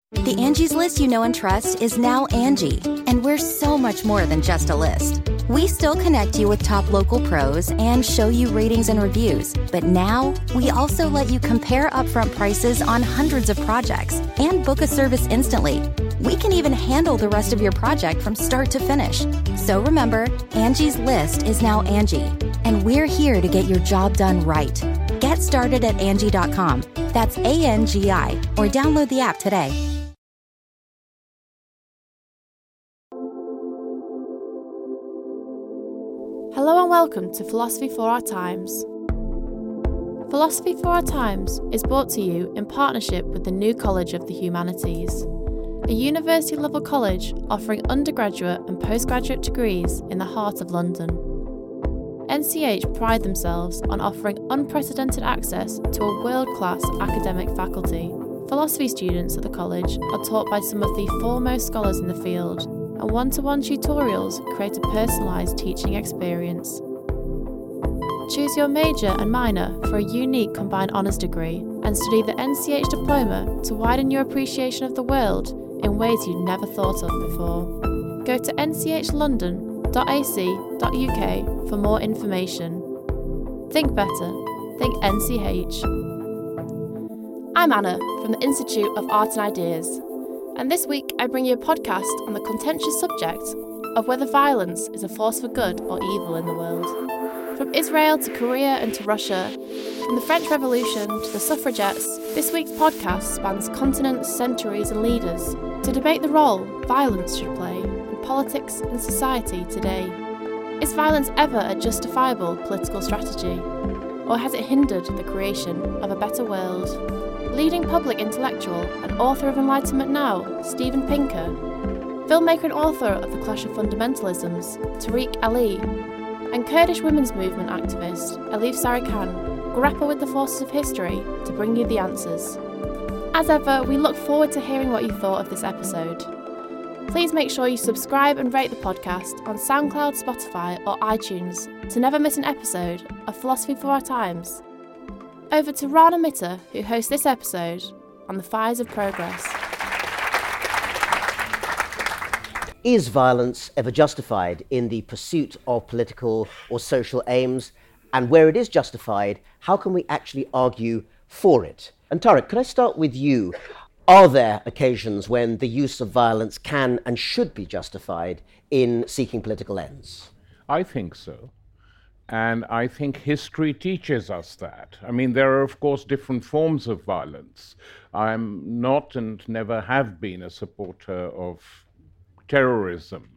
The Angie's List you know and trust is now Angie, and we're so much more than just a list. We still connect you with top local pros and show you ratings and reviews, but now we also let you compare upfront prices on hundreds of projects and book a service instantly. We can even handle the rest of your project from start to finish. So remember, Angie's List is now Angie, and we're here to get your job done right. Get started at Angie.com. That's ANGI, or download the app today. Hello and welcome to Philosophy for Our Times. Philosophy for Our Times is brought to you in partnership with the New College of the Humanities, a university-level college offering undergraduate and postgraduate degrees in the heart of London. NCH pride themselves on offering unprecedented access to a world-class academic faculty. Philosophy students at the college are taught by some of the foremost scholars in the field, and one-to-one tutorials create a personalised teaching experience. Choose your major and minor for a unique combined honours degree and study the NCH diploma to widen your appreciation of the world in ways you'd never thought of before. Go to nchlondon.ac.uk for more information. Think better. Think NCH. I'm Anna from the Institute of Art and Ideas, and this week I bring you a podcast on the contentious subject of whether violence is a force for good or evil in the world. From Israel to Korea and to Russia, from the French Revolution to the suffragettes, this week's podcast spans continents, centuries and leaders to debate the role violence should play in politics and society today. Is violence ever a justifiable political strategy? Or has it hindered the creation of a better world? Leading public intellectual and author of Enlightenment Now, Steven Pinker, filmmaker and author of The Clash of Fundamentalisms, Tariq Ali, and Kurdish women's movement activist, Elif Sarikan, grapple with the forces of history to bring you the answers. As ever, we look forward to hearing what you thought of this episode. Please make sure you subscribe and rate the podcast on SoundCloud, Spotify or iTunes to never miss an episode of Philosophy for Our Times. Over to Rana Mitter, who hosts this episode on the fires of progress. Is violence ever justified in the pursuit of political or social aims? And where it is justified, how can we actually argue for it? And Tariq, could I start with you? Are there occasions when the use of violence can and should be justified in seeking political ends? I think so. And I think history teaches us that. I mean, there are, of course, different forms of violence. I'm not and never have been a supporter of terrorism,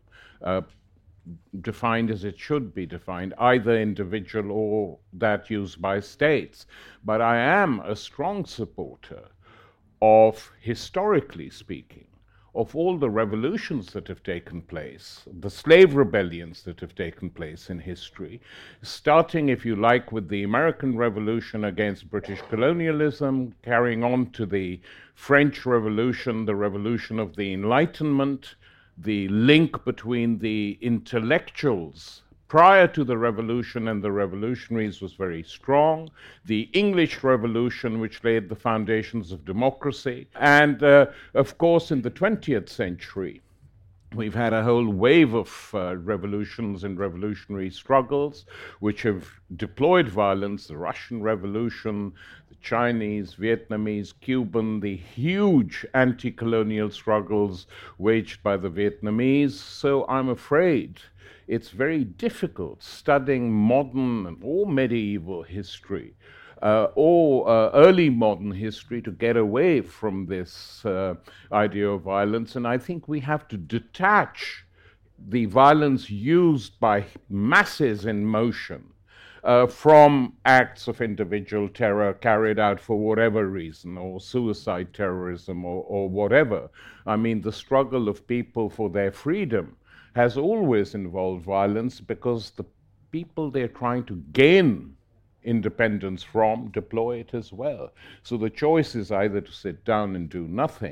defined as it should be defined, either individual or that used by states. But I am a strong supporter of, historically speaking, of all the revolutions that have taken place, the slave rebellions that have taken place in history, starting, if you like, with the American Revolution against British colonialism, carrying on to the French Revolution, the Revolution of the Enlightenment, the link between the intellectuals prior to the revolution and the revolutionaries was very strong. The English Revolution, which laid the foundations of democracy. And of course, in the 20th century, we've had a whole wave of revolutions and revolutionary struggles which have deployed violence, the Russian Revolution, the Chinese, Vietnamese, Cuban, the huge anti-colonial struggles waged by the Vietnamese. So I'm afraid it's very difficult studying modern or medieval history or early modern history to get away from this idea of violence. And I think we have to detach the violence used by masses in motion from acts of individual terror carried out for whatever reason, or suicide terrorism or whatever. I mean, the struggle of people for their freedom has always involved violence because the people they're trying to gain independence from deploy it as well. So the choice is either to sit down and do nothing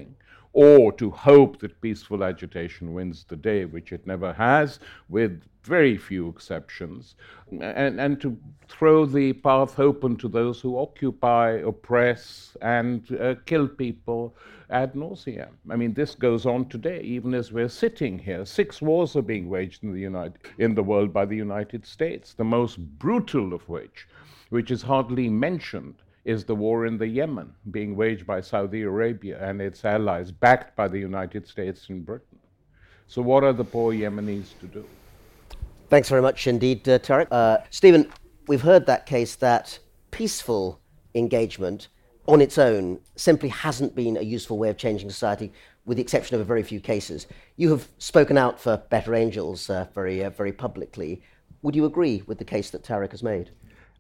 or to hope that peaceful agitation wins the day, which it never has, with very few exceptions, and to throw the path open to those who occupy, oppress, and kill people ad nauseam. I mean, this goes on today, even as we're sitting here. 6 wars are being waged in the world by the United States, the most brutal of which is hardly mentioned, is the war in the Yemen, being waged by Saudi Arabia and its allies, backed by the United States and Britain. So what are the poor Yemenis to do? Thanks very much indeed, Tariq. Stephen, we've heard that case that peaceful engagement on its own simply hasn't been a useful way of changing society, with the exception of a very few cases. You have spoken out for Better Angels very publicly. Would you agree with the case that Tariq has made?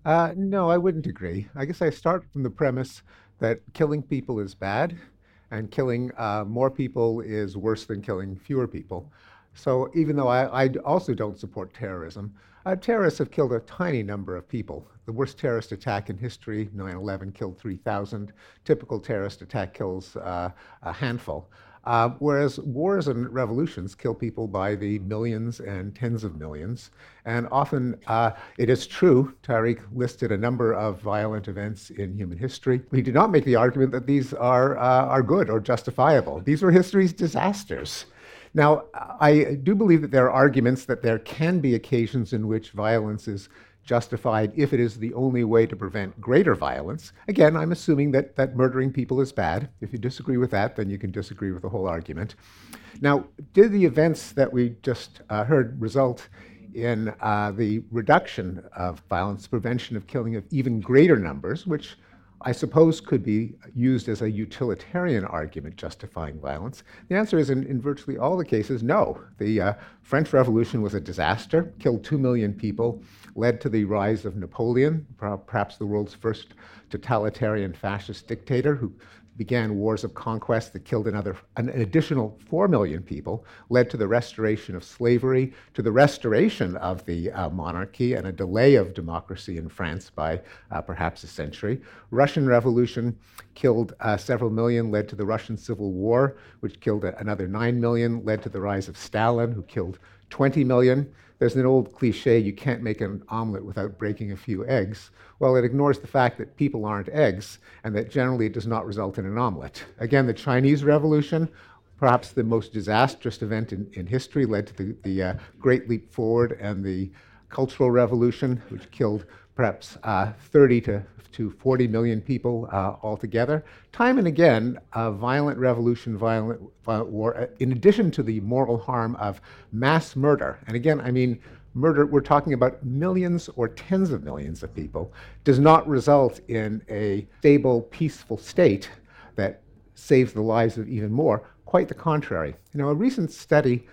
No, I wouldn't agree. I guess I start from the premise that killing people is bad, and killing more people is worse than killing fewer people. So even though I also don't support terrorism, terrorists have killed a tiny number of people. The worst terrorist attack in history, 9/11, killed 3,000. Typical terrorist attack kills a handful. Whereas wars and revolutions kill people by the millions and tens of millions. And often it is true, Tariq listed a number of violent events in human history. He did not make the argument that these are good or justifiable. These were history's disasters. Now, I do believe that there are arguments that there can be occasions in which violence is justified if it is the only way to prevent greater violence. Again, I'm assuming that murdering people is bad. If you disagree with that, then you can disagree with the whole argument. Now, did the events that we just heard result in the reduction of violence, prevention of killing of even greater numbers, which I suppose could be used as a utilitarian argument justifying violence? The answer is in virtually all the cases, no. The French Revolution was a disaster, killed 2 million people, led to the rise of Napoleon, perhaps the world's first totalitarian fascist dictator who began wars of conquest that killed an additional 4 million people, led to the restoration of slavery, to the restoration of the monarchy and a delay of democracy in France by perhaps a century. Russian Revolution killed several million, led to the Russian Civil War, which killed another 9 million, led to the rise of Stalin, who killed 20 million. There's an old cliche, you can't make an omelet without breaking a few eggs. Well, it ignores the fact that people aren't eggs, and that generally it does not result in an omelet. Again, the Chinese Revolution, perhaps the most disastrous event in history, led to the Great Leap Forward and the Cultural Revolution, which killed perhaps 30 to 40 million people altogether. Time and again, violent revolution, violent war, in addition to the moral harm of mass murder, and again, I mean murder, we're talking about millions or tens of millions of people, does not result in a stable, peaceful state that saves the lives of even more. Quite the contrary. You know, a recent study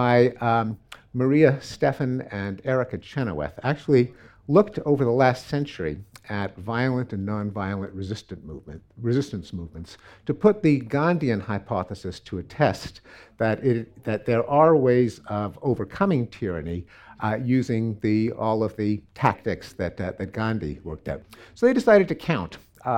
by Maria Steffen and Erica Chenoweth actually looked over the last century at violent and nonviolent resistance movements to put the Gandhian hypothesis to a test that there are ways of overcoming tyranny using all of the tactics that Gandhi worked out. So they decided to count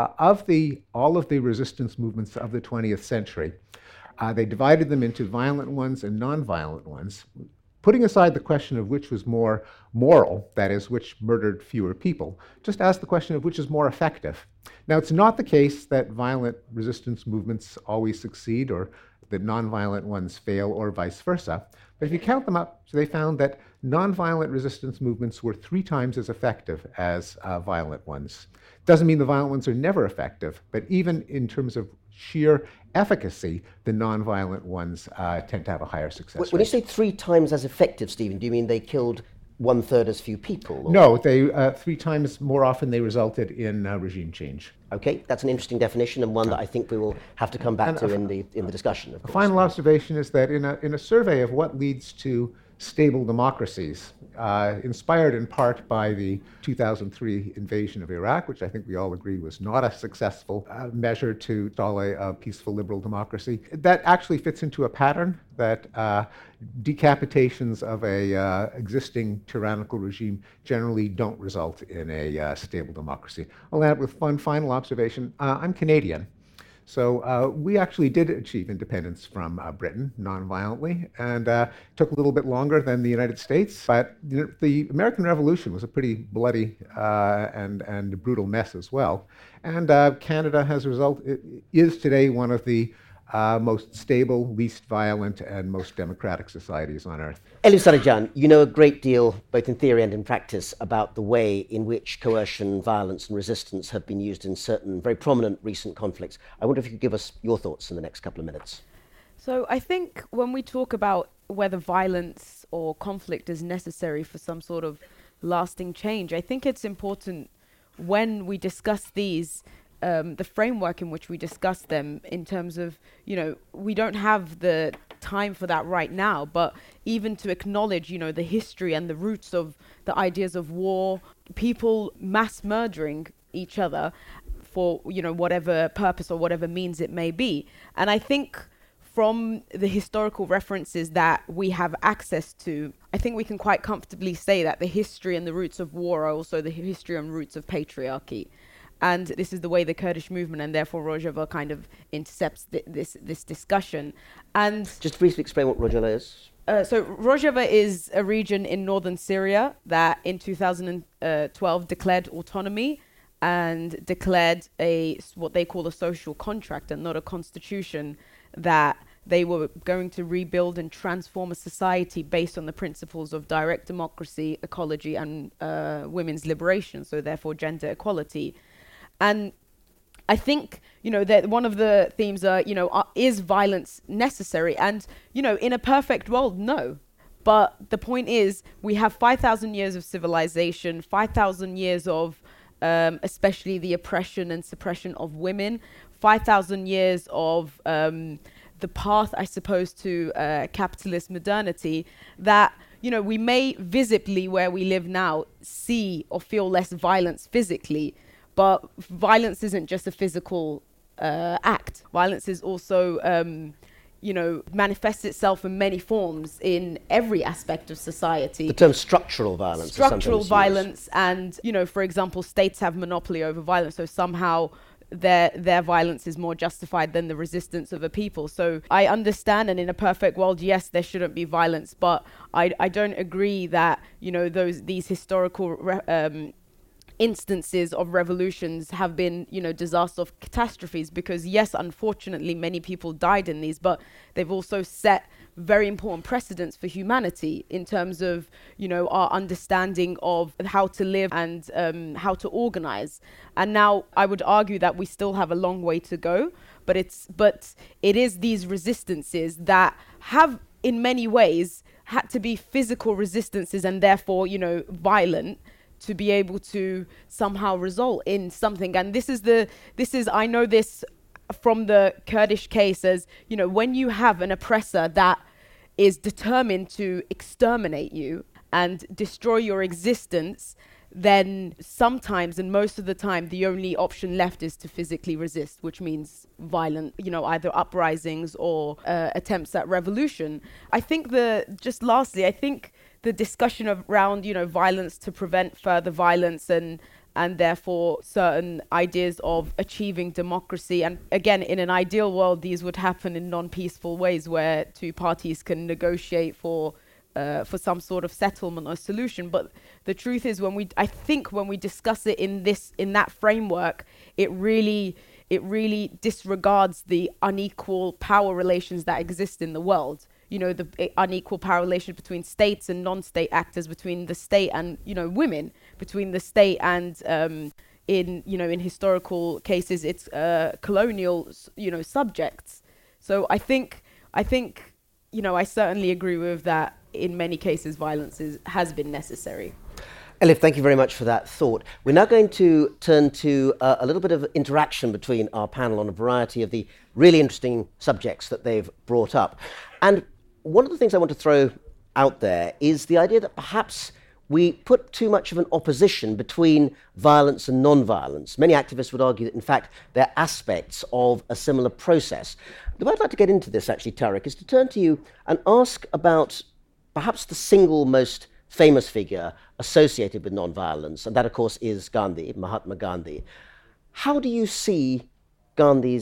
all of the resistance movements of the 20th century. They divided them into violent ones and nonviolent ones, putting aside the question of which was more moral, that is, which murdered fewer people, just ask the question of which is more effective. Now, it's not the case that violent resistance movements always succeed or that nonviolent ones fail or vice versa. But if you count them up, so they found that nonviolent resistance movements were 3 times as effective as violent ones. Doesn't mean the violent ones are never effective, but even in terms of sheer efficacy, the nonviolent ones tend to have a higher success rate. When you say 3 times as effective, Stephen, do you mean they killed 1/3 as few people? Or? No, they 3 times more often they resulted in regime change. Okay, that's an interesting definition and one that I think we will have to come back to in the discussion, of course. A final observation is that in a survey of what leads to stable democracies, inspired in part by the 2003 invasion of Iraq, which I think we all agree was not a successful measure to install a peaceful liberal democracy. That actually fits into a pattern that decapitations of a existing tyrannical regime generally don't result in a stable democracy. I'll end up with one final observation. I'm Canadian. So we actually did achieve independence from Britain non-violently, and took a little bit longer than the United States. But the American Revolution was a pretty bloody and brutal mess as well. And Canada, as a result, is today one of the most stable, least violent, and most democratic societies on earth. Elif Sarıcan, you know a great deal, both in theory and in practice, about the way in which coercion, violence, and resistance have been used in certain very prominent recent conflicts. I wonder if you could give us your thoughts in the next couple of minutes. So I think when we talk about whether violence or conflict is necessary for some sort of lasting change, I think it's important when we discuss these, the framework in which we discuss them, in terms of, we don't have the time for that right now, but even to acknowledge, the history and the roots of the ideas of war, people mass murdering each other for, whatever purpose or whatever means it may be. And I think from the historical references that we have access to, I think we can quite comfortably say that the history and the roots of war are also the history and roots of patriarchy. And this is the way the Kurdish movement and therefore Rojava kind of intercepts this discussion. And just briefly explain what Rojava is. So Rojava is a region in northern Syria that in 2012 declared autonomy and declared what they call a social contract and not a constitution, that they were going to rebuild and transform a society based on the principles of direct democracy, ecology, and women's liberation, so therefore gender equality. And I think, that one of the themes are, is violence necessary? And, in a perfect world, no. But the point is, we have 5,000 years of civilization, 5,000 years of especially the oppression and suppression of women, 5,000 years of the path, I suppose, to capitalist modernity, that, we may visibly, where we live now, see or feel less violence physically. But violence isn't just a physical act. Violence is also, manifests itself in many forms in every aspect of society. The term structural violence. Structural violence, and, for example, states have monopoly over violence, so somehow their violence is more justified than the resistance of a people. So I understand, and in a perfect world, yes, there shouldn't be violence, but I don't agree that, these historical instances of revolutions have been, disaster of catastrophes, because yes, unfortunately, many people died in these, but they've also set very important precedents for humanity in terms of, our understanding of how to live and how to organize. And now I would argue that we still have a long way to go, but it is these resistances that have, in many ways, had to be physical resistances and therefore, violent, to be able to somehow result in something. And this is I know this from the Kurdish case as, when you have an oppressor that is determined to exterminate you and destroy your existence, then sometimes, and most of the time, the only option left is to physically resist, which means violent, either uprisings or attempts at revolution. I think just lastly, I think the discussion around, violence to prevent further violence and therefore certain ideas of achieving democracy. And again, in an ideal world, these would happen in non-peaceful ways where two parties can negotiate for some sort of settlement or solution. But the truth is, I think when we discuss it in that framework, it really disregards the unequal power relations that exist in the world. The unequal power relation between states and non-state actors, between the state and, women, between the state and, in historical cases, it's colonial, subjects. So I think, I certainly agree with that. In many cases, violence has been necessary. Elif, thank you very much for that thought. We're now going to turn to a little bit of interaction between our panel on a variety of the really interesting subjects that they've brought up. And one of the things I want to throw out there is the idea that perhaps we put too much of an opposition between violence and non-violence. Many activists would argue that, in fact, they're aspects of a similar process. The way I'd like to get into this, actually, Tariq, is to turn to you and ask about perhaps the single most famous figure associated with non-violence, and that, of course, is Gandhi, Mahatma Gandhi. How do you see Gandhi's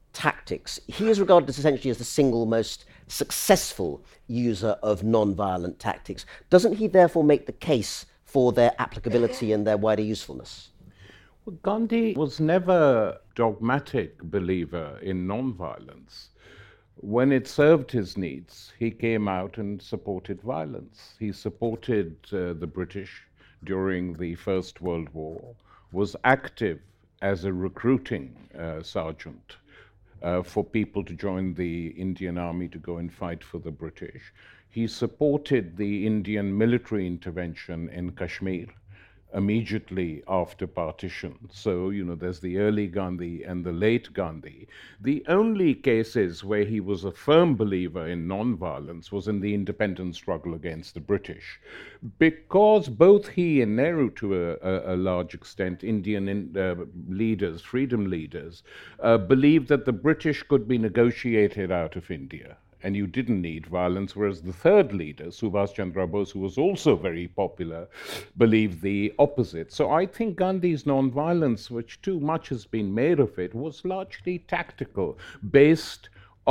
tactics. He is regarded as essentially as the single most successful user of non-violent tactics. Doesn't he therefore make the case for their applicability and their wider usefulness? Well, Gandhi was never a dogmatic believer in non-violence. When it served his needs, he came out and supported violence. He supported the British during the First World War, was active as a recruiting sergeant for people to join the Indian Army to go and fight for the British. He supported the Indian military intervention in Kashmir immediately after partition. So, there's the early Gandhi and the late Gandhi. The only cases where he was a firm believer in non-violence was in the independence struggle against the British, because both he and Nehru, to a large extent, Indian leaders, freedom leaders, believed that the British could be negotiated out of India, and you didn't need violence, whereas the third leader, Subhas Chandra Bose, who was also very popular, believed the opposite. So I think Gandhi's non-violence, which too much has been made of it, was largely tactical, based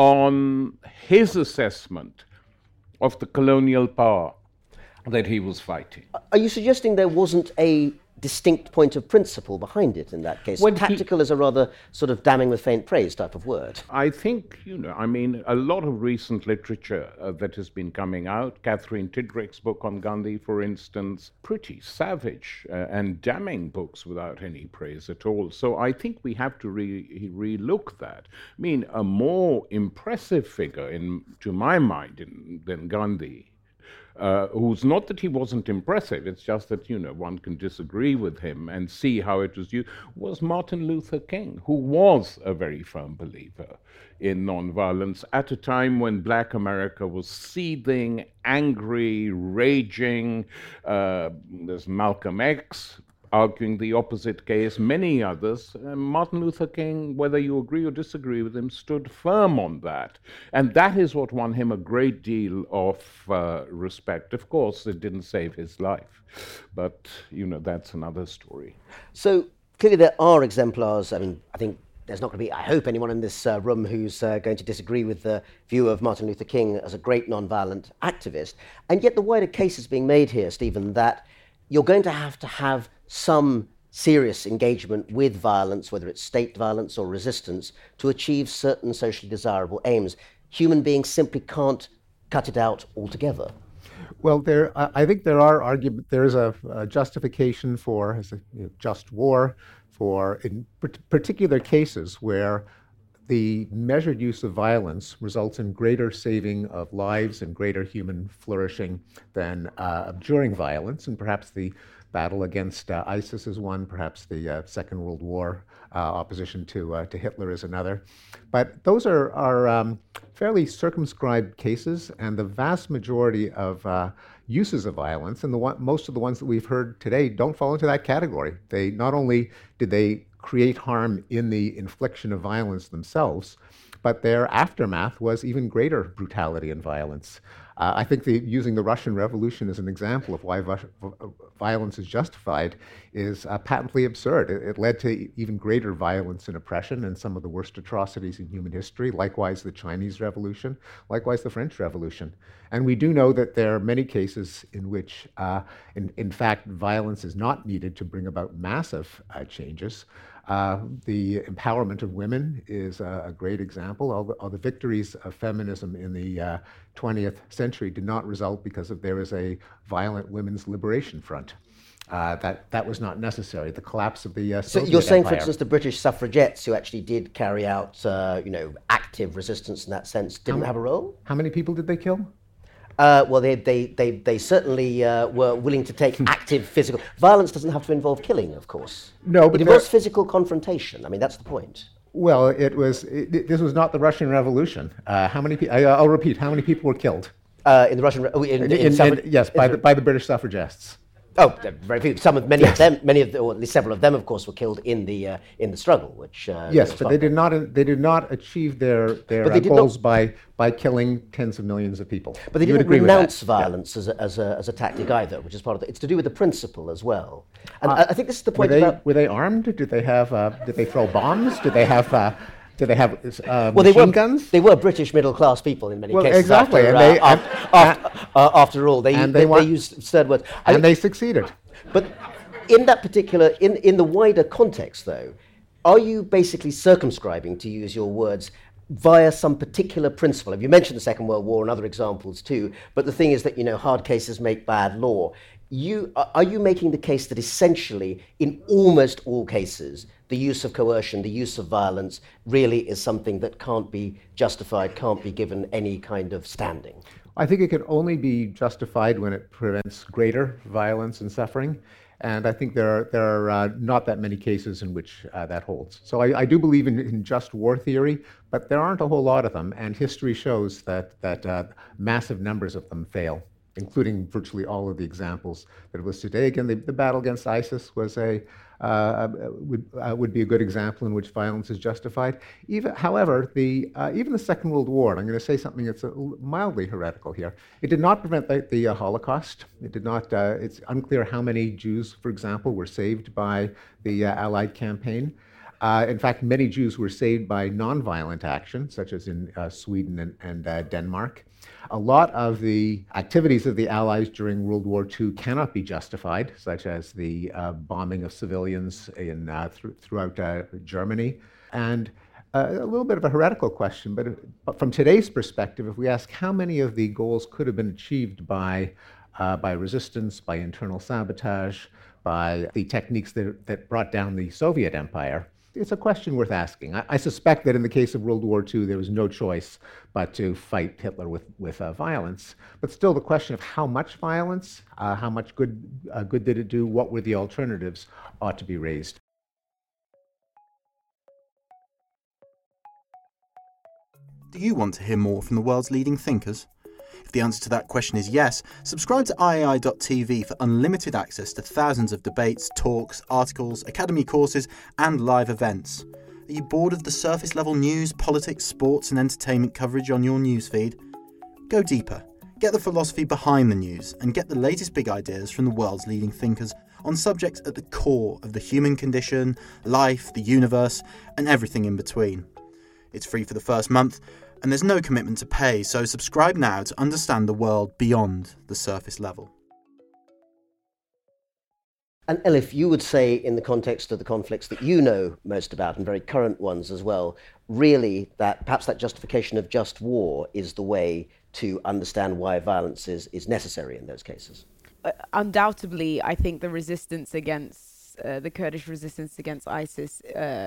on his assessment of the colonial power that he was fighting. Are you suggesting there wasn't a distinct point of principle behind it in that case? Tactical is a rather sort of damning with faint praise type of word. I think, a lot of recent literature that has been coming out, Catherine Tidrick's book on Gandhi, for instance, pretty savage and damning books without any praise at all. So I think we have to relook that. A more impressive figure, to my mind, than Gandhi, who's not that he wasn't impressive, it's just that, one can disagree with him and see how it was used, was Martin Luther King, who was a very firm believer in nonviolence at a time when Black America was seething, angry, raging. There's Malcolm X arguing the opposite case, many others. Martin Luther King, whether you agree or disagree with him, stood firm on that. And that is what won him a great deal of respect. Of course, it didn't save his life, but, that's another story. So clearly there are exemplars. I think there's not going to be, I hope, anyone in this room who's going to disagree with the view of Martin Luther King as a great non-violent activist. And yet the wider case is being made here, Stephen, that you're going to have some serious engagement with violence, whether it's state violence or resistance, to achieve certain socially desirable aims. Human beings simply can't cut it out altogether. Well, I think there is a justification for just war, for in particular cases where the measured use of violence results in greater saving of lives and greater human flourishing than abjuring violence, and perhaps the battle against ISIS is one, perhaps the Second World War opposition to Hitler is another. But those are fairly circumscribed cases, and the vast majority of uses of violence, and most of the ones that we've heard today, don't fall into that category. They not only did they create harm in the infliction of violence themselves, but their aftermath was even greater brutality and violence. I think using the Russian Revolution as an example of why violence is justified is patently absurd. It led to even greater violence and oppression and some of the worst atrocities in human history, likewise the Chinese Revolution, likewise the French Revolution. And we do know that there are many cases in which, in fact, violence is not needed to bring about massive changes. The empowerment of women is a great example. All the victories of feminism in the 20th century did not result because there was a violent women's liberation front. That was not necessary. The collapse of the So Soviet you're saying, Empire. for instance, the British suffragettes who actually did carry out, active resistance in that sense, didn't have a role? How many people did they kill? Well, they certainly were willing to take active physical. Violence doesn't have to involve killing, of course. No, but it involves physical confrontation. That's the point. Well, this was not the Russian Revolution. How many? I'll repeat. How many people were killed? In the Russian, Yes, by the British suffragists. Oh, very few. Many of them, or at least several of them, of course, were killed in the struggle. Which yes, but they did not achieve their goals by killing tens of millions of people. But they didn't renounce violence as a tactic either, which is part of it. It's to do with the principle as well. And I think this is the point. Were they armed? Did they throw bombs? Did they have Did they have Well, machine guns? They were British middle-class people in many Well, cases. exactly, After all, they used absurd words. And they succeeded. But in that particular, in the wider context, though, are you basically circumscribing, to use your words, via some particular principle? You mentioned the Second World War and other examples too, but the thing is that, hard cases make bad law. Are you making the case that essentially, in almost all cases, the use of coercion, the use of violence, really is something that can't be justified, can't be given any kind of standing? I think it can only be justified when it prevents greater violence and suffering. And I think there are not that many cases in which that holds. So I do believe in just war theory, but there aren't a whole lot of them. And history shows that massive numbers of them fail, including virtually all of the examples that was today. Again, the battle against ISIS was would be a good example in which violence is justified. However, even the Second World War, and I'm going to say something that's mildly heretical here, it did not prevent the Holocaust. It did not. It's unclear how many Jews, for example, were saved by the Allied campaign. In fact, many Jews were saved by nonviolent action, such as in Sweden and Denmark. A lot of the activities of the Allies during World War II cannot be justified, such as the bombing of civilians throughout Germany. And a little bit of a heretical question, but from today's perspective, if we ask how many of the goals could have been achieved by resistance, by internal sabotage, by the techniques that brought down the Soviet Empire, it's a question worth asking. I suspect that in the case of World War II, there was no choice but to fight Hitler with violence. But still, the question of how much violence, how much good did it do, what were the alternatives, ought to be raised. Do you want to hear more from the world's leading thinkers? If the answer to that question is yes, subscribe to iai.tv for unlimited access to thousands of debates, talks, articles, academy courses and live events. Are you bored of the surface level news, politics, sports and entertainment coverage on your newsfeed? Go deeper, get the philosophy behind the news and get the latest big ideas from the world's leading thinkers on subjects at the core of the human condition, life, the universe and everything in between. It's free for the first month, and there's no commitment to pay, so subscribe now to understand the world beyond the surface level. And Elif, you would say, in the context of the conflicts that you know most about, and very current ones as well, really that perhaps that justification of just war is the way to understand why violence is necessary in those cases? Undoubtedly, I think the resistance against the Kurdish resistance against ISIS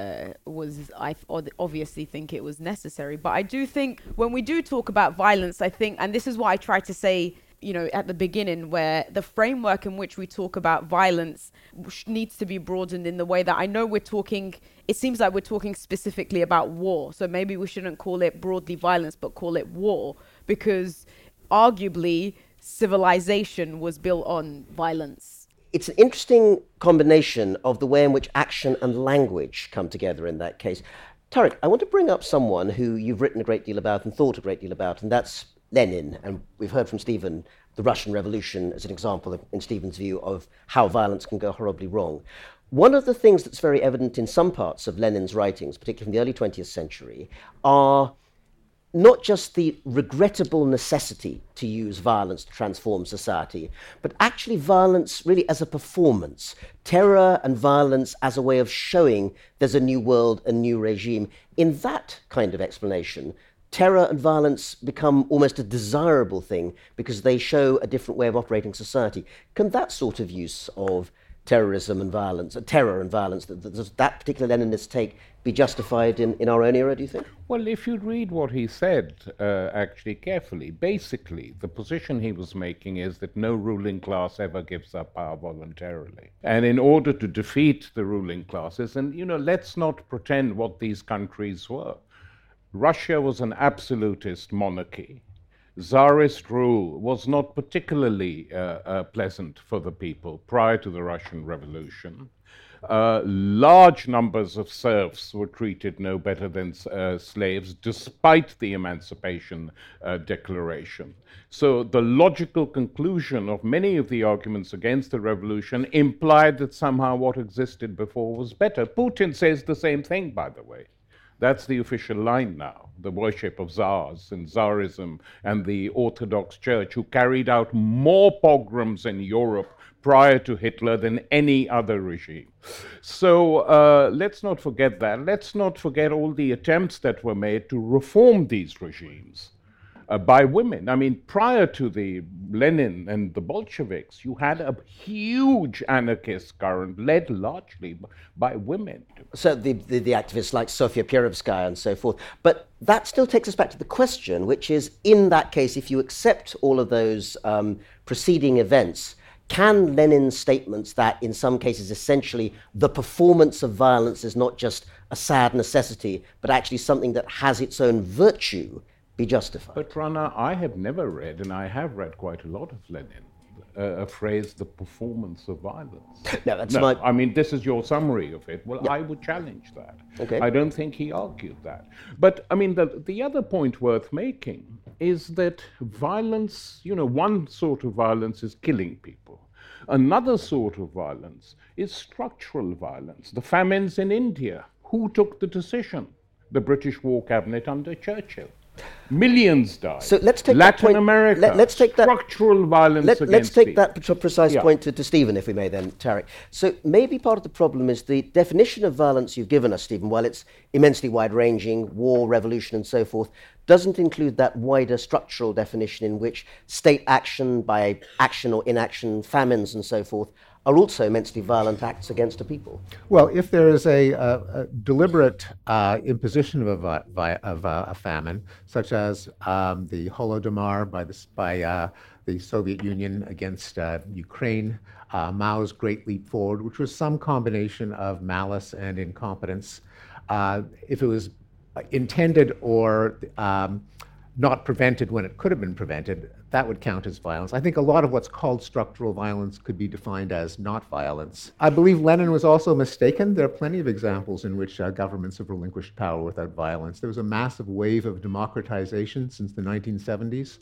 I obviously think it was necessary. But I do think when we do talk about violence, I think, and this is what I tried to say, at the beginning, where the framework in which we talk about violence needs to be broadened in the way that I know it seems like we're talking specifically about war. So maybe we shouldn't call it broadly violence, but call it war, because arguably civilization was built on violence. It's an interesting combination of the way in which action and language come together in that case. Tariq, I want to bring up someone who you've written a great deal about and thought a great deal about, and that's Lenin. And we've heard from Stephen the Russian Revolution as an example, in Stephen's view, of how violence can go horribly wrong. One of the things that's very evident in some parts of Lenin's writings, particularly from the early 20th century, are not just the regrettable necessity to use violence to transform society, but actually violence really as a performance, terror and violence as a way of showing there's a new world, a new regime. In that kind of explanation, terror and violence become almost a desirable thing because they show a different way of operating society. Can that sort of use of terrorism and violence, terror and violence, that particular Leninist take, be justified in our own era, do you think? Well, if you read what he said actually carefully, basically the position he was making is that no ruling class ever gives up power voluntarily. And in order to defeat the ruling classes, and let's not pretend what these countries were. Russia was an absolutist monarchy. Tsarist rule was not particularly pleasant for the people prior to the Russian Revolution. Large numbers of serfs were treated no better than slaves, despite the Emancipation Declaration. So the logical conclusion of many of the arguments against the revolution implied that somehow what existed before was better. Putin says the same thing, by the way, That's the official line now, the worship of Tsars and Tsarism and the Orthodox Church, who carried out more pogroms in Europe prior to Hitler than any other regime. So let's not forget that. Let's not forget all the attempts that were made to reform these regimes by women. I mean, prior to the Lenin and the Bolsheviks, you had a huge anarchist current led largely by women. So the activists like Sofia Perovskaya and so forth. But that still takes us back to the question, which is, in that case, if you accept all of those preceding events, can Lenin's statements that in some cases essentially the performance of violence is not just a sad necessity, but actually something that has its own virtue, be justified? But Rana, I have never read, and I have read quite a lot of Lenin, a phrase, the performance of violence. I mean, this is your summary of it. Well, yeah. I would challenge that. Okay. I don't think he argued that. But, I mean, the other point worth making is that violence, one sort of violence is killing people. Another sort of violence is structural violence. The famines in India, who took the decision? The British War Cabinet under Churchill. Millions died. So let's take Latin that point. America. Let's take that structural violence against Let's take people. that precise point to Stephen, if we may, then, Tariq. So maybe part of the problem is the definition of violence you've given us, Stephen, while it's immensely wide-ranging, war, revolution, and so forth, doesn't include that wider structural definition in which state action by action or inaction, famines, and so forth, are also immensely violent acts against a people. Well, if there is a deliberate imposition of a famine, such as the Holodomor by the Soviet Union against Ukraine, Mao's Great Leap Forward, which was some combination of malice and incompetence, if it was intended or not prevented when it could have been prevented, that would count as violence. I think a lot of what's called structural violence could be defined as not violence. I believe Lenin was also mistaken. There are plenty of examples in which governments have relinquished power without violence. There was a massive wave of democratization since the 1970s.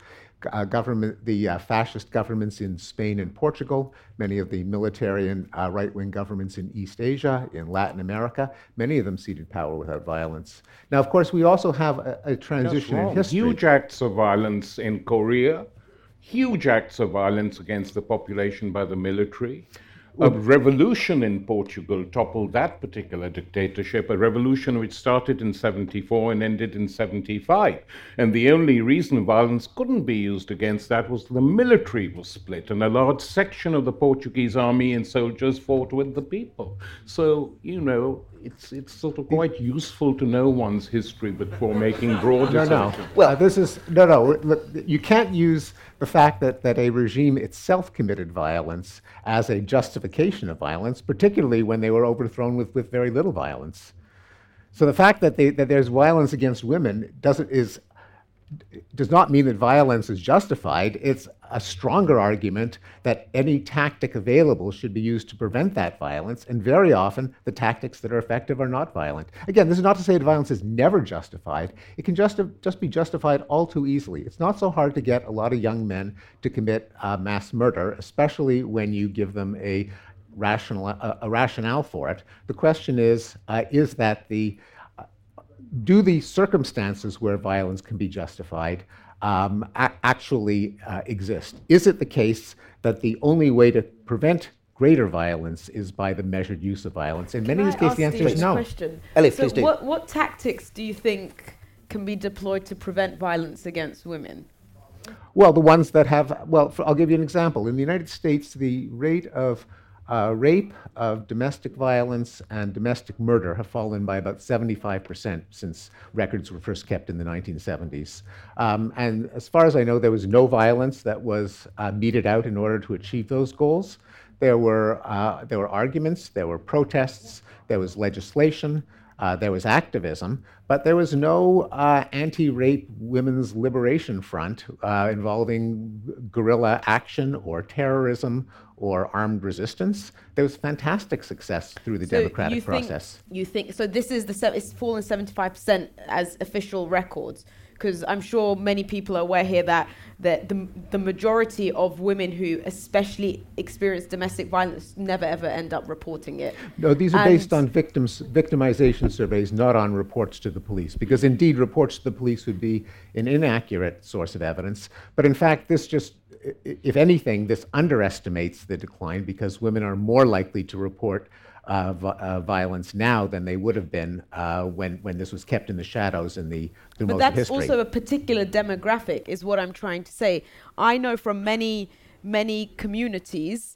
The fascist governments in Spain and Portugal, many of the military and right-wing governments in East Asia, in Latin America, many of them ceded power without violence. Now, of course, we also have a transition in history. Huge acts of violence in Korea, huge acts of violence against the population by the military. A revolution in Portugal toppled that particular dictatorship, a revolution which started in 74 and ended in 75. And the only reason violence couldn't be used against that was the military was split, and a large section of the Portuguese army and soldiers fought with the people. So, it's sort of quite useful to know one's history before making broad assumptions. Well, look, you can't use the fact that a regime itself committed violence as a justification of violence, particularly when they were overthrown with very little violence. So the fact that there's violence against women does not mean that violence is justified. It's a stronger argument that any tactic available should be used to prevent that violence, and very often the tactics that are effective are not violent. Again, this is not to say that violence is never justified. It can just be justified all too easily. It's not so hard to get a lot of young men to commit mass murder, especially when you give them a rationale for it. The question is that do the circumstances where violence can be justified actually exist? Is it the case that the only way to prevent greater violence is by the measured use of violence? In many of these cases, the answer is no. Elliot, please do. What tactics do you think can be deployed to prevent violence against women? Well, the ones that have, I'll give you an example. In the United States, the rate of rape, of domestic violence, and domestic murder have fallen by about 75% since records were first kept in the 1970s. And as far as I know, there was no violence that was meted out in order to achieve those goals. There were arguments, there were protests, there was legislation, there was activism, but there was no anti-rape women's liberation front involving guerrilla action or terrorism or armed resistance. There was fantastic success through the democratic process. You think so? This is it's fallen 75% as official records. because I'm sure many people are aware here that the majority of women who especially experience domestic violence never ever end up reporting it. No, these are based on victimization surveys, not on reports to the police, because indeed reports to the police would be an inaccurate source of evidence. But in fact, this just, if anything, this underestimates the decline, because women are more likely to report violence now than they would have been when this was kept in the shadows in the most of history. But that's also a particular demographic, is what I'm trying to say. I know from many communities,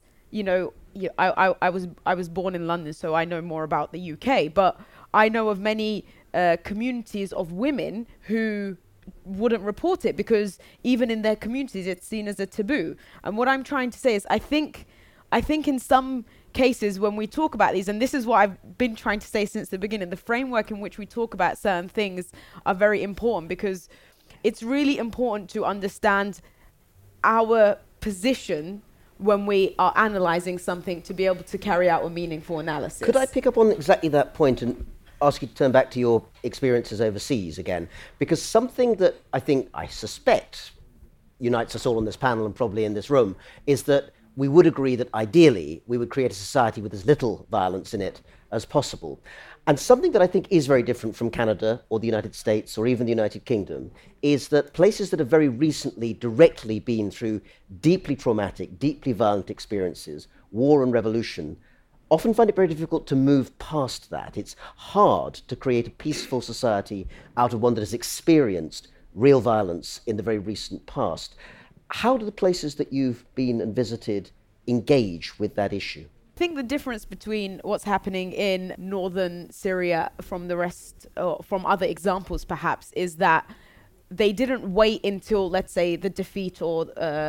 I was born in London, so I know more about the UK, but I know of many communities of women who wouldn't report it because even in their communities it's seen as a taboo. And what I'm trying to say is I think in some cases when we talk about these, and this is what I've been trying to say since the beginning, the framework in which we talk about certain things are very important, because it's really important to understand our position when we are analysing something to be able to carry out a meaningful analysis. Could I pick up on exactly that point and ask you to turn back to your experiences overseas again? Because something that I suspect unites us all on this panel and probably in this room is that we would agree that ideally we would create a society with as little violence in it as possible. And something that I think is very different from Canada or the United States or even the United Kingdom is that places that have very recently directly been through deeply traumatic, deeply violent experiences, war and revolution, often find it very difficult to move past that. It's hard to create a peaceful society out of one that has experienced real violence in the very recent past. How do the places that you've been and visited engage with that issue? I think the difference between what's happening in northern Syria from the rest, or from other examples perhaps, is that they didn't wait until, let's say, the defeat of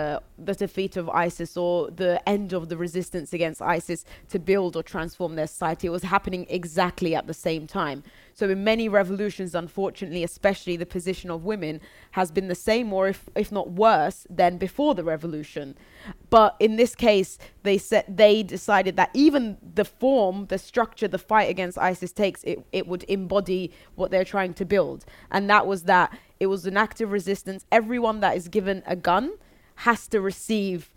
ISIS or the end of the resistance against ISIS to build or transform their society. It was happening exactly at the same time. So in many revolutions, unfortunately, especially the position of women has been the same, or if not worse, than before the revolution. But in this case, they decided that even the form, the structure, the fight against ISIS takes, it would embody what they're trying to build. And that was that it was an active resistance. Everyone that is given a gun has to receive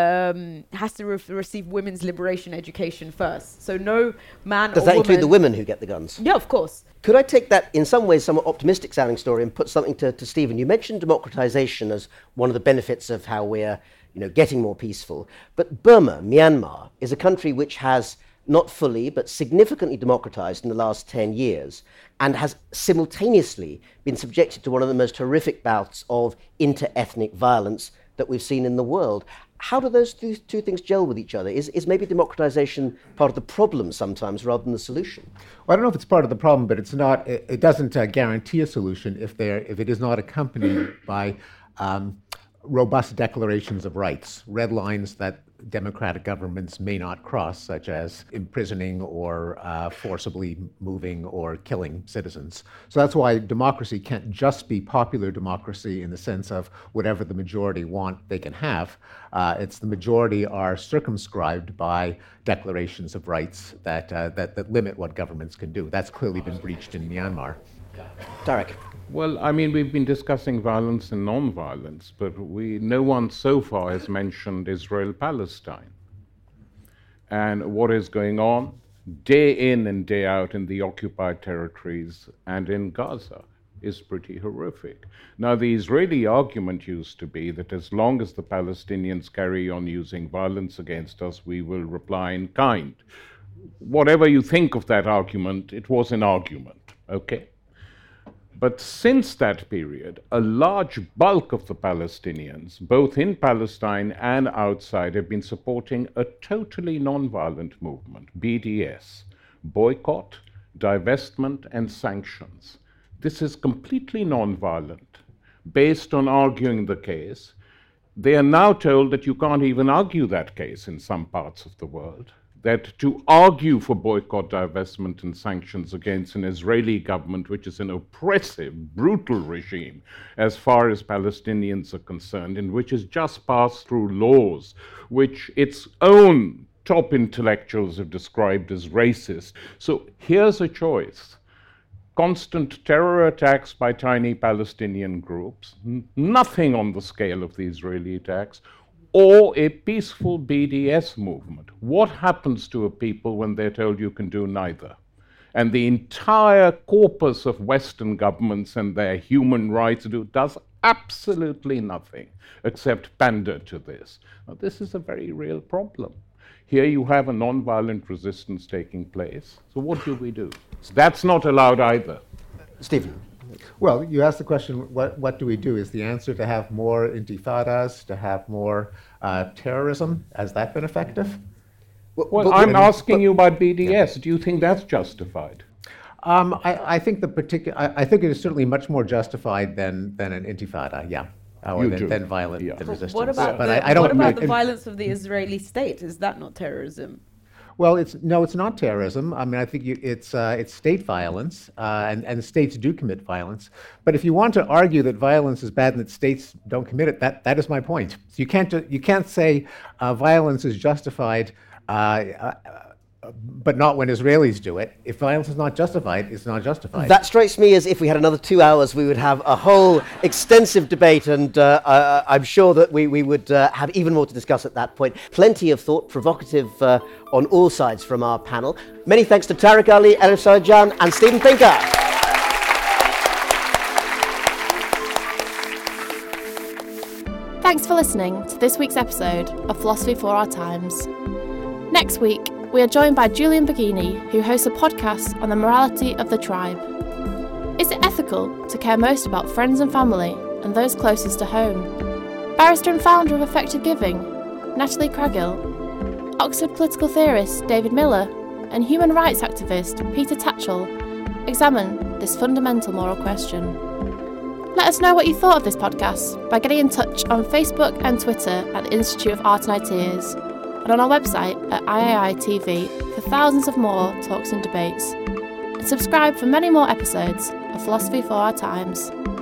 women's liberation education first. So no man Does that include the women who get the guns? Yeah, of course. Could I take that, in some ways, somewhat optimistic sounding story and put something to Stephen? You mentioned democratization as one of the benefits of how we're getting more peaceful. But Burma, Myanmar, is a country which has not fully, but significantly democratized in the last 10 years and has simultaneously been subjected to one of the most horrific bouts of inter-ethnic violence that we've seen in the world. How do those two things gel with each other? Is maybe democratization part of the problem sometimes rather than the solution? Well, I don't know if it's part of the problem, but it's not. It doesn't guarantee a solution if it is not accompanied by robust declarations of rights, red lines that democratic governments may not cross, such as imprisoning or forcibly moving or killing citizens. So that's why democracy can't just be popular democracy in the sense of whatever the majority want, they can have. It's the majority are circumscribed by declarations of rights that limit what governments can do. That's clearly been breached in Myanmar. Tarek. Well, I mean, we've been discussing violence and non-violence, but no one so far has mentioned Israel-Palestine and what is going on day in and day out in the occupied territories and in Gaza is pretty horrific. Now, the Israeli argument used to be that as long as the Palestinians carry on using violence against us, we will reply in kind. Whatever you think of that argument, it was an argument, okay? But since that period, a large bulk of the Palestinians, both in Palestine and outside, have been supporting a totally non-violent movement, BDS, boycott, divestment, and sanctions. This is completely non-violent, based on arguing the case. They are now told that you can't even argue that case in some parts of the world, that to argue for boycott, divestment, and sanctions against an Israeli government, which is an oppressive, brutal regime as far as Palestinians are concerned, and which has just passed through laws which its own top intellectuals have described as racist. So here's a choice. constant terror attacks by tiny Palestinian groups, nothing on the scale of the Israeli attacks, or a peaceful BDS movement. What happens to a people when they're told you can do neither? And the entire corpus of Western governments and their human rights does absolutely nothing except pander to this. Now, this is a very real problem. Here you have a non-violent resistance taking place. So what do we do? So that's not allowed either. Stephen. Well, you asked the question, what do we do? Is the answer to have more intifadas, to have more terrorism? Has that been effective? Well, I'm asking you about BDS. Yeah. Do you think that's justified? I think I think it is certainly much more justified than an intifada, yeah. Than violent resistance. What about the violence of the Israeli state? Is that not terrorism? Well, it's not terrorism. I mean, I think it's state violence, and states do commit violence. But if you want to argue that violence is bad and that states don't commit it, that is my point. So you can't say violence is justified, but not when Israelis do it. If violence is not justified, it's not justified. That strikes me as if we had another 2 hours, we would have a whole extensive debate, and I'm sure that we would have even more to discuss at that point. Plenty of thought, provocative on all sides from our panel. Many thanks to Tariq Ali, Elif Sajjan, and Steven Pinker. Thanks for listening to this week's episode of Philosophy for Our Times. Next week, we are joined by Julian Baggini, who hosts a podcast on the morality of the tribe. Is it ethical to care most about friends and family and those closest to home? Barrister and founder of Effective Giving, Natalie Cragill, Oxford political theorist David Miller, and human rights activist Peter Tatchell examine this fundamental moral question. Let us know what you thought of this podcast by getting in touch on Facebook and Twitter at the Institute of Art and Ideas, and on our website at IAI TV for thousands of more talks and debates. And subscribe for many more episodes of Philosophy for Our Times.